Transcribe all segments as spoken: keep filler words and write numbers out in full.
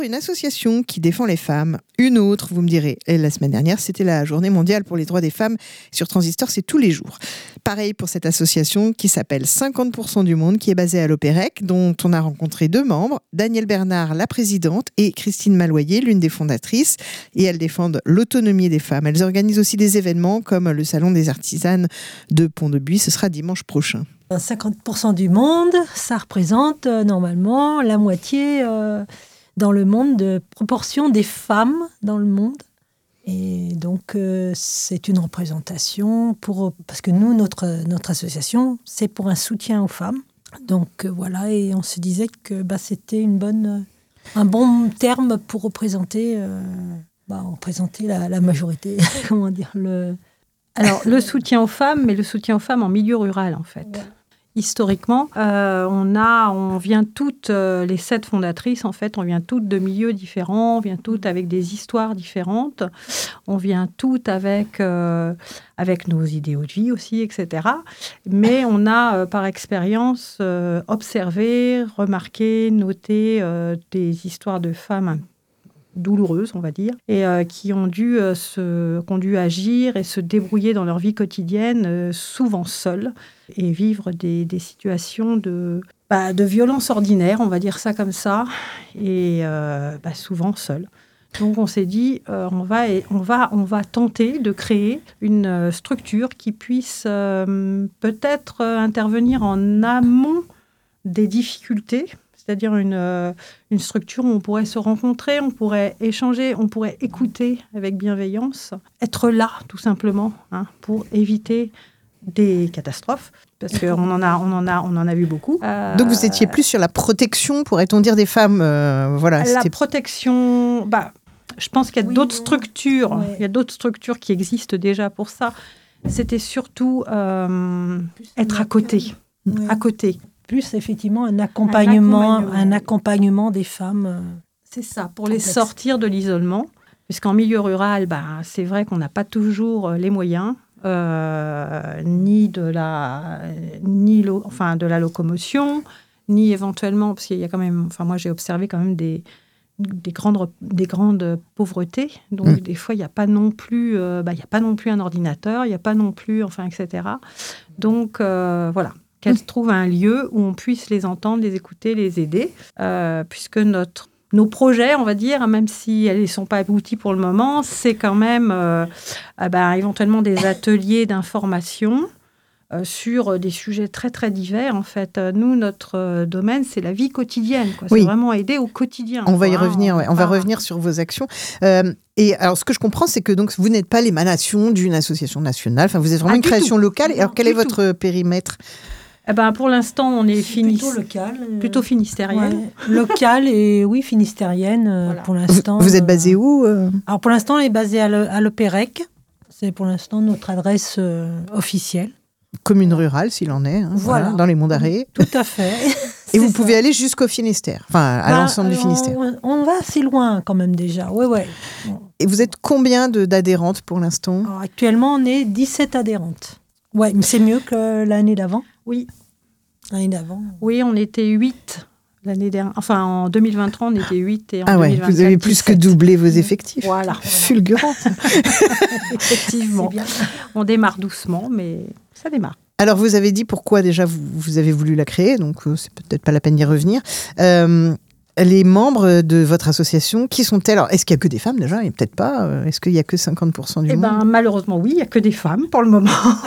Une association qui défend les femmes, une autre, vous me direz. Et la semaine dernière, c'était la journée mondiale pour les droits des femmes. Sur Transistor, c'est tous les jours. Pareil pour cette association qui s'appelle cinquante pour cent du monde, qui est basée à l'Opérec, dont on a rencontré deux membres, Danielle Bernard, la présidente, et Christine Maloyer, l'une des fondatrices. Et elles défendent l'autonomie des femmes. Elles organisent aussi des événements comme le Salon des artisanes de Pont-de-Buis. Ce sera dimanche prochain. cinquante pour cent du monde, ça représente euh, normalement la moitié... Euh dans le monde, de proportion des femmes dans le monde. Et donc, euh, c'est une représentation pour... Parce que nous, notre, notre association, c'est pour un soutien aux femmes. Donc, euh, voilà, et on se disait que bah, c'était une bonne, un bon terme pour représenter, euh, bah, représenter la, la majorité. Comment dire le... Alors, le soutien aux femmes, mais le soutien aux femmes en milieu rural, en fait. Ouais. Historiquement, euh, on, a, on vient toutes, euh, les sept fondatrices, en fait, on vient toutes de milieux différents, on vient toutes avec des histoires différentes, on vient toutes avec, euh, avec nos idéaux de vie aussi, et cetera. Mais on a, euh, par expérience, euh, observé, remarqué, noté euh, des histoires de femmes douloureuses, on va dire, et euh, qui ont dû, euh, se, qui ont dû agir et se débrouiller dans leur vie quotidienne, euh, souvent seules, et vivre des, des situations de, bah, de violence ordinaire, on va dire ça comme ça, et euh, bah, souvent seules. Donc on s'est dit, euh, on, va, on, va, on va tenter de créer une structure qui puisse euh, peut-être intervenir en amont des difficultés, c'est-à-dire une, euh, une structure où on pourrait se rencontrer, on pourrait échanger, on pourrait écouter avec bienveillance, être là tout simplement, hein, pour éviter des catastrophes, parce qu'on en a, on en a, on en a vu beaucoup. Euh, Donc vous étiez plus sur la protection, pourrait-on dire, des femmes, euh, voilà. La c'était... protection, bah, je pense qu'il y a oui, d'autres structures, ouais. il y a d'autres structures qui existent déjà pour ça. C'était surtout euh, être à côté, ouais. à côté. Plus effectivement un accompagnement, un accompagnement, un accompagnement des femmes. Euh, C'est ça, pour complexe. Les sortir de l'isolement, puisqu'en milieu rural, bah, c'est vrai qu'on n'a pas toujours les moyens. Euh, ni de la ni lo, enfin de la locomotion, ni éventuellement, parce qu'il y a quand même, enfin moi j'ai observé quand même des des grandes des grandes pauvretés, donc mmh. des fois il n'y a pas non plus euh, bah, il y a pas non plus un ordinateur, il n'y a pas non plus, enfin et cetera. Donc euh, voilà, qu'elles mmh. trouvent un lieu où on puisse les entendre, les écouter, les aider, euh, puisque notre Nos projets, on va dire, même si elles ne sont pas aboutis pour le moment, c'est quand même euh, euh, bah, éventuellement des ateliers d'information euh, sur des sujets très, très divers. En fait, nous, notre euh, domaine, c'est la vie quotidienne. Quoi. C'est oui. vraiment aider au quotidien. On va y quoi, revenir, hein, ouais. on va revenir sur vos actions. Euh, et alors, ce que je comprends, c'est que donc, vous n'êtes pas l'émanation d'une association nationale. Enfin, vous êtes vraiment ah, une création tout. locale. Et alors, quel est votre tout. périmètre ? Eh ben, pour l'instant, on est, c'est finis... plutôt local. Euh... Plutôt finistérienne. Ouais. Local et oui, finistérienne euh, voilà. pour l'instant. Vous, vous êtes basé où euh... Alors, pour l'instant, on est basé à, le, à l'Opérec. C'est pour l'instant notre adresse euh, officielle. Commune rurale, s'il en est, hein, voilà. Voilà, dans les Monts d'Arrée. Tout à fait. Et vous ça. pouvez aller jusqu'au Finistère, enfin à bah, l'ensemble du Finistère. On, on va assez loin quand même déjà. Ouais, ouais. Et vous êtes combien de, d'adhérentes pour l'instant ? Alors, actuellement, on est dix-sept adhérentes. Ouais, mais c'est mieux que l'année d'avant. Oui. L'année d'avant. Oui, on était huit l'année dernière. Enfin, en deux mille vingt-trois, on était huit et en ah ouais, deux mille vingt-quatre, vous avez plus dix-sept. que doublé vos effectifs. Voilà. Fulgurant. Effectivement. On démarre doucement, mais ça démarre. Alors, vous avez dit pourquoi déjà vous, vous avez voulu la créer, donc euh, c'est peut-être pas la peine d'y revenir. Euh, les membres de votre association, qui sont-elles ? Alors, est-ce qu'il n'y a que des femmes déjà ? Et peut-être pas. Euh, est-ce qu'il n'y a que cinquante pour cent du eh monde ? ben, malheureusement, oui, il n'y a que des femmes pour le moment.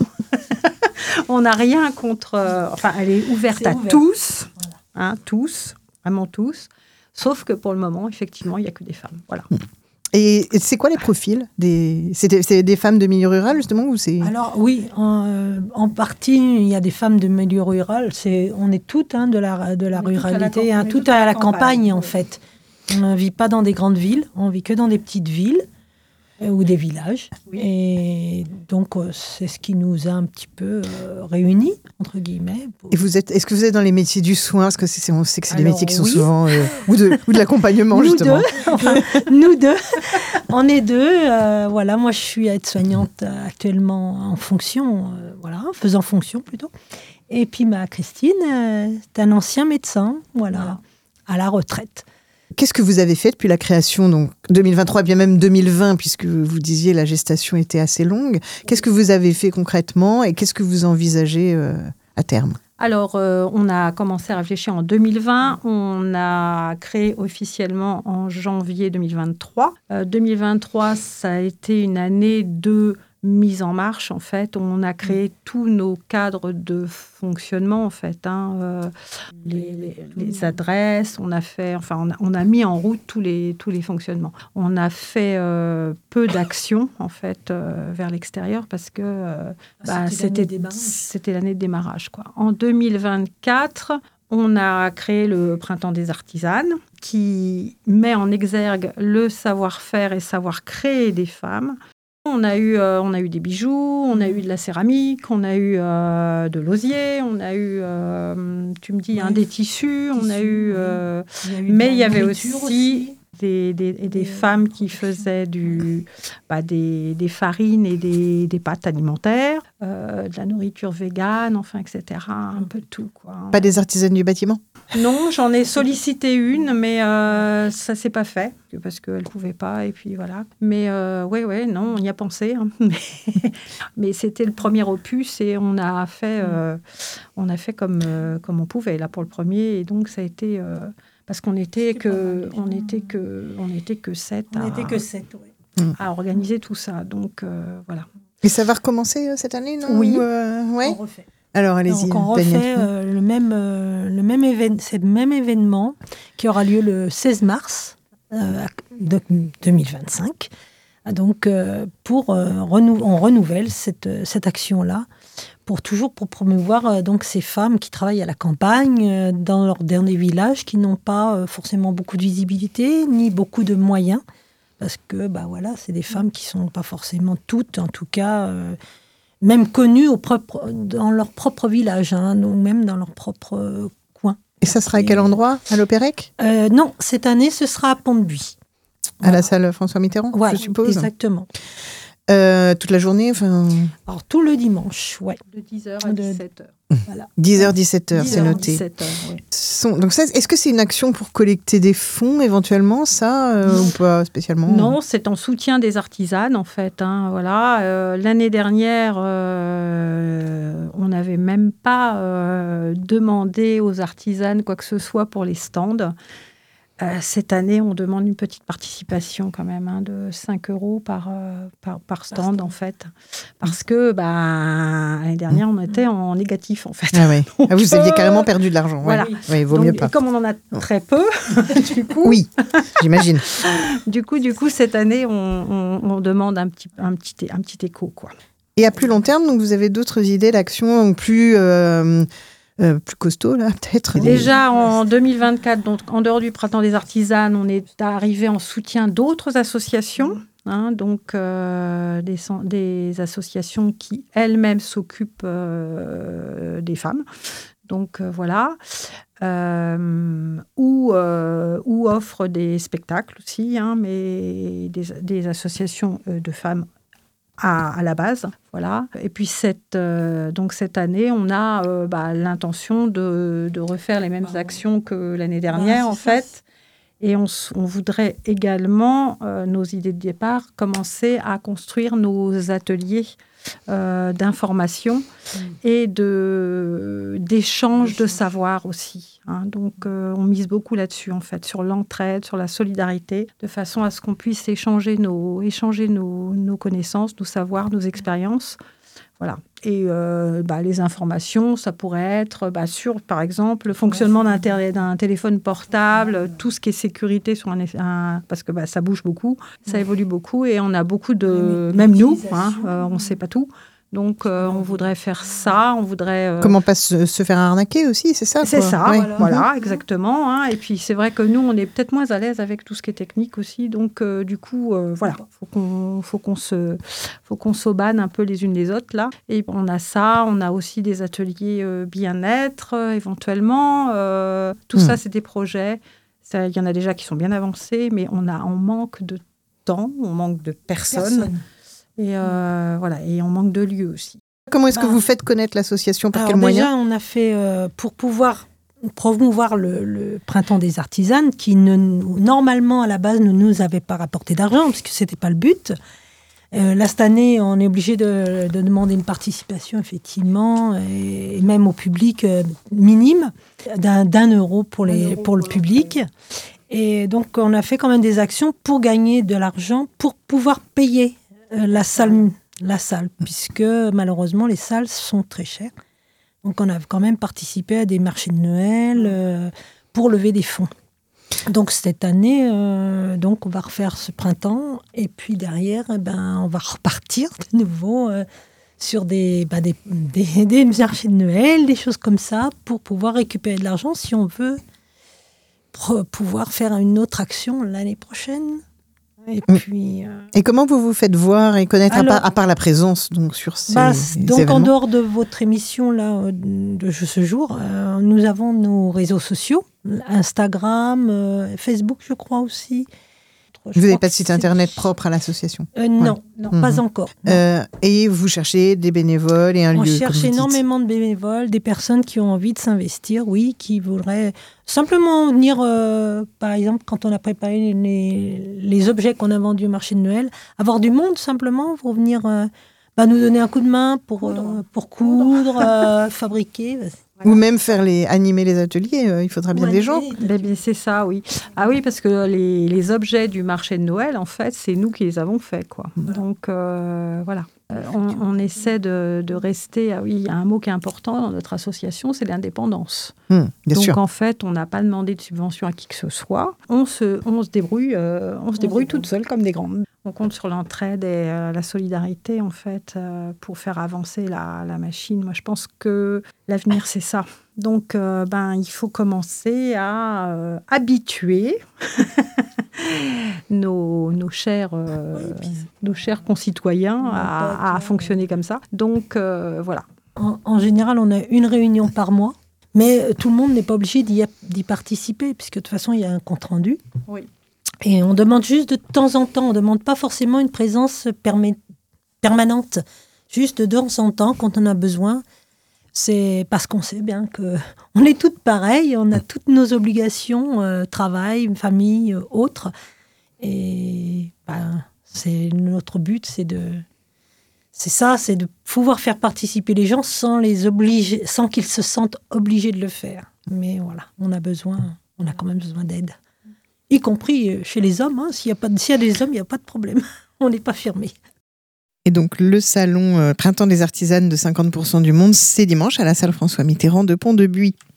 On n'a rien contre... Euh, enfin, elle est ouverte c'est à ouvert. tous, voilà. hein, tous, vraiment tous. Sauf que pour le moment, effectivement, il n'y a que des femmes. Voilà. Et c'est quoi les profils des... C'est, des, c'est des femmes de milieu rural, justement, ou c'est... Alors, oui, en, en partie, il y a des femmes de milieu rural. C'est, on est toutes hein, de la, de la ruralité, hein, toutes à la campagne, campagne en fait. On ne vit pas dans des grandes villes, on vit que dans des petites villes. Ou des villages. Oui. Et donc, c'est ce qui nous a un petit peu euh, réunis, entre guillemets. Pour... Et vous êtes, est-ce que vous êtes dans les métiers du soin ? Parce que c'est, on sait que c'est Alors, des métiers qui sont oui. souvent... Euh, ou, de, ou de l'accompagnement, nous justement. Deux, enfin, nous deux. On est deux. Euh, voilà, moi, je suis aide-soignante actuellement en fonction, euh, voilà, faisant fonction plutôt. Et puis, ma Christine, euh, c'est un ancien médecin, voilà, voilà. à la retraite. qu'est-ce que vous avez fait depuis la création, donc deux mille vingt-trois, bien même deux mille vingt, puisque vous disiez la gestation était assez longue. Qu'est-ce que vous avez fait concrètement et qu'est-ce que vous envisagez euh, à terme ? Alors, euh, on a commencé à réfléchir en deux mille vingt. On a créé officiellement en janvier deux mille vingt-trois. Euh, deux mille vingt-trois, ça a été une année de mise en marche, en fait. On a créé tous nos cadres de fonctionnement, en fait. Hein, euh, les, les, les adresses, on a fait... Enfin, on a, on a mis en route tous les, tous les fonctionnements. On a fait euh, peu d'actions, en fait, euh, vers l'extérieur parce que euh, bah, c'était, c'était, c'était l'année de démarrage, quoi. En deux mille vingt-quatre... On a créé le Printemps des artisanes qui met en exergue le savoir-faire et savoir-créer des femmes. On a, eu, euh, on a eu des bijoux, on a eu de la céramique, on a eu euh, de l'osier, on a eu, euh, tu me dis, ouais, hein, des tissus, on a eu... Euh, il y a eu mais il y avait aussi, aussi des, des, des, des femmes qui faisaient du, bah, des, des farines et des, des pâtes alimentaires, euh, de la nourriture végane, enfin, et cetera. Un peu de tout, quoi. Pas des artisanes du bâtiment ? Non, j'en ai sollicité une, mais euh, ça ne s'est pas fait, parce qu'elle ne pouvait pas, et puis voilà. Mais euh, ouais, ouais, non, on y a pensé. Hein. Mais, mais c'était le premier opus, et on a fait, euh, on a fait comme, euh, comme on pouvait, là, pour le premier. Et donc, ça a été... Euh, parce qu'on n'était que, on était que, on était que sept on à, était que sept, ouais. à organiser tout ça. Donc, euh, voilà. Et ça va recommencer euh, cette année, non ? Oui, euh, ouais. on refait. Alors, allez-y. Donc, on refait euh, le même, euh, le même événement, c'est le même événement qui aura lieu le seize mars euh, de deux mille vingt-cinq. Donc, euh, pour euh, renou- on renouvelle cette, cette action-là pour toujours pour promouvoir euh, donc ces femmes qui travaillent à la campagne euh, dans leurs derniers villages, qui n'ont pas euh, forcément beaucoup de visibilité ni beaucoup de moyens, parce que bah voilà, c'est des femmes qui sont pas forcément toutes, en tout cas, euh, même connues au propre, dans leur propre village, hein, ou même dans leur propre euh, coin. Et ça sera à quel endroit ? À l'Opérec ? euh, Non, cette année, ce sera à Pont-de-Buis. Voilà. À la salle François Mitterrand, voilà, je suppose. Exactement. Euh, toute la journée, enfin. Alors tout le dimanche, ouais. De dix heures à dix-sept heures. Voilà. dix heures, dix-sept heures, c'est noté. dix-sept heures, ouais. Sont, donc ça, est-ce que c'est une action pour collecter des fonds éventuellement, ça, euh, ou pas spécialement ? Non, c'est en soutien des artisanes, en fait. Hein, voilà. Euh, l'année dernière, euh, on n'avait même pas euh, demandé aux artisanes quoi que ce soit pour les stands. Euh, cette année, on demande une petite participation quand même, hein, de cinq euros par, euh, par, par stand, par stand, en fait. Parce que bah, l'année dernière, on était en négatif, en fait. Ah, oui. Donc, ah vous aviez carrément perdu de l'argent. Voilà. Ouais. Oui, vaut Donc, mieux pas. Et comme on en a très peu, du coup... Oui, j'imagine. du, coup, du coup, cette année, on, on, on demande un petit, un, petit, un petit écho, quoi. Et à plus long terme, donc, vous avez d'autres idées d'action plus... Euh, Euh, plus costaud, là, peut-être. Déjà, en deux mille vingt-quatre, donc, en dehors du Printemps des artisanes, on est arrivé en soutien d'autres associations, hein, donc euh, des, des associations qui elles-mêmes s'occupent euh, des femmes. Donc, euh, voilà. Euh, ou, euh, ou offrent des spectacles aussi, hein, mais des, des associations euh, de femmes À, à la base, voilà. Et puis cette, euh, donc cette année, on a euh, bah, l'intention de, de refaire les mêmes actions que l'année dernière, ah, en fait. Ça. Et on, on voudrait également, euh, nos idées de départ, commencer à construire nos ateliers euh, d'information mmh. et de, d'échange de savoir aussi. Hein. Donc, euh, on mise beaucoup là-dessus, en fait, sur l'entraide, sur la solidarité, de façon à ce qu'on puisse échanger nos, échanger nos, nos connaissances, nos savoirs, nos expériences. Voilà. Et euh, bah, les informations, ça pourrait être bah, sur, par exemple, le fonctionnement d'un, ter- d'un téléphone portable, tout ce qui est sécurité, sur un, un, parce que bah, ça bouge beaucoup, ça évolue beaucoup, et on a beaucoup de... Même nous, hein, euh, on ne sait pas tout. Donc, euh, on voudrait faire ça, on voudrait... Euh... Comment pas se, se faire arnaquer aussi, c'est ça ? C'est quoi. ça, ouais. voilà, voilà, exactement. Hein. Et puis, c'est vrai que nous, on est peut-être moins à l'aise avec tout ce qui est technique aussi. Donc, euh, du coup, euh, voilà, il faut qu'on, faut qu'on se, faut qu'on s'aubanne un peu les unes les autres, là. Et on a ça, on a aussi des ateliers euh, bien-être, euh, éventuellement. Euh, tout mmh. ça, c'est des projets. Il y en a déjà qui sont bien avancés, mais on, a, on manque de temps, on manque de personnes. Personne. Et, euh, voilà, et on manque de lieux aussi. Comment est-ce bah, que vous faites connaître l'association ? Par alors quels déjà, moyens ? on a fait, euh, pour pouvoir promouvoir le, le printemps des artisanes qui, ne, normalement, à la base, ne nous avait pas rapporté d'argent, parce que ce n'était pas le but. Euh, là, cette année, on est obligé de, de demander une participation, effectivement, et, et même au public euh, minime, d'un, d'un euro pour, les, euro pour le pour public. Et donc, on a fait quand même des actions pour gagner de l'argent, pour pouvoir payer euh, la salle, la salle, puisque malheureusement, les salles sont très chères. Donc, on a quand même participé à des marchés de Noël euh, pour lever des fonds. Donc, cette année, euh, donc, on va refaire ce printemps. Et puis, derrière, eh ben, on va repartir de nouveau euh, sur des, bah, des, des, des marchés de Noël, des choses comme ça, pour pouvoir récupérer de l'argent si on veut pour pouvoir faire une autre action l'année prochaine. Et puis, euh... et comment vous vous faites voir et connaître, Alors, à, part, à part la présence donc, sur ces bah, donc événements? En dehors de votre émission là, de ce jour, euh, nous avons nos réseaux sociaux, Instagram, euh, Facebook, je crois aussi. Je vous n'avez pas de site internet propre à l'association? euh, Non, ouais. non mmh. pas encore. Non. Euh, et vous cherchez des bénévoles et un On lieu? On cherche énormément de bénévoles, des personnes qui ont envie de s'investir, oui, qui voudraient simplement venir, euh, par exemple, quand on a préparé les, les objets qu'on a vendus au marché de Noël, avoir du monde simplement pour venir euh, bah, nous donner un coup de main pour coudre, euh, pour coudre, euh, fabriquer. Bah, Ou même faire les, animer les ateliers, euh, il faudra bien des gens. Ben, c'est ça, oui. Ah oui, parce que les, les objets du marché de Noël, en fait, c'est nous qui les avons faits, quoi. Donc, euh, voilà. Euh, on, on essaie de, de rester... Ah oui, il y a un mot qui est important dans notre association, c'est l'indépendance. Mmh, bien Donc, sûr. en fait, on n'a pas demandé de subvention à qui que ce soit. On se, on se débrouille, euh, on se débrouille toute seule comme des grandes. On compte sur l'entraide et euh, la solidarité, en fait, euh, pour faire avancer la, la machine. Moi, je pense que l'avenir, c'est ça. Donc, euh, ben, il faut commencer à euh, habituer nos, nos, chers, euh, nos chers concitoyens à, à fonctionner comme ça. Donc, euh, voilà. En, en général, on a une réunion par mois, mais tout le monde n'est pas obligé d'y, d'y participer, puisque de toute façon, il y a un compte-rendu. Oui. Et on demande juste de temps en temps, on ne demande pas forcément une présence perma- permanente, juste de temps en temps, quand on a besoin. C'est parce qu'on sait bien qu'on est toutes pareilles, on a toutes nos obligations, euh, travail, famille, euh, autres. Et ben, c'est, notre but, c'est, de, c'est ça, c'est de pouvoir faire participer les gens sans, les obliger, sans qu'ils se sentent obligés de le faire. Mais voilà, on a besoin, on a quand même besoin d'aide. Y compris chez les hommes. Hein. S'il y a pas de, s'il y a des hommes, il n'y a pas de problème. On n'est pas fermé. Et donc, le salon euh, Printemps des artisanes de cinquante pour cent du monde, c'est dimanche à la salle François Mitterrand de Pont-de-Buis.